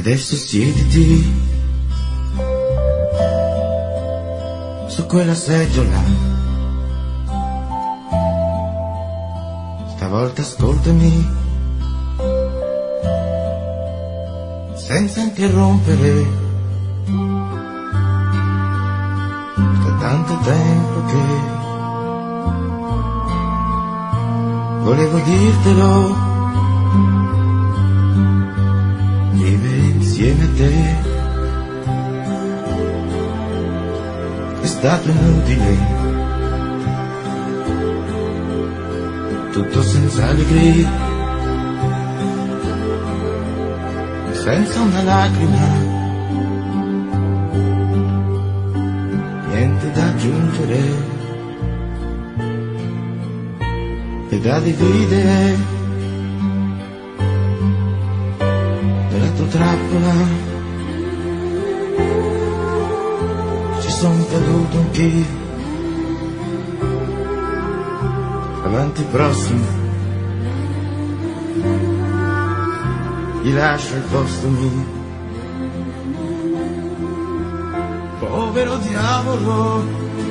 Adesso siediti su quella seggiola, stavolta ascoltami senza interrompere. Da tanto tempo che volevo dirtelo, vive insieme a te è stato inutile, tutto senza allegria, senza una lacrima, niente da aggiungere e da dividere. Nella tua trappola ci sono caduto anch'io, avanti prossimo gli lascio il posto mio. Povero diavolo,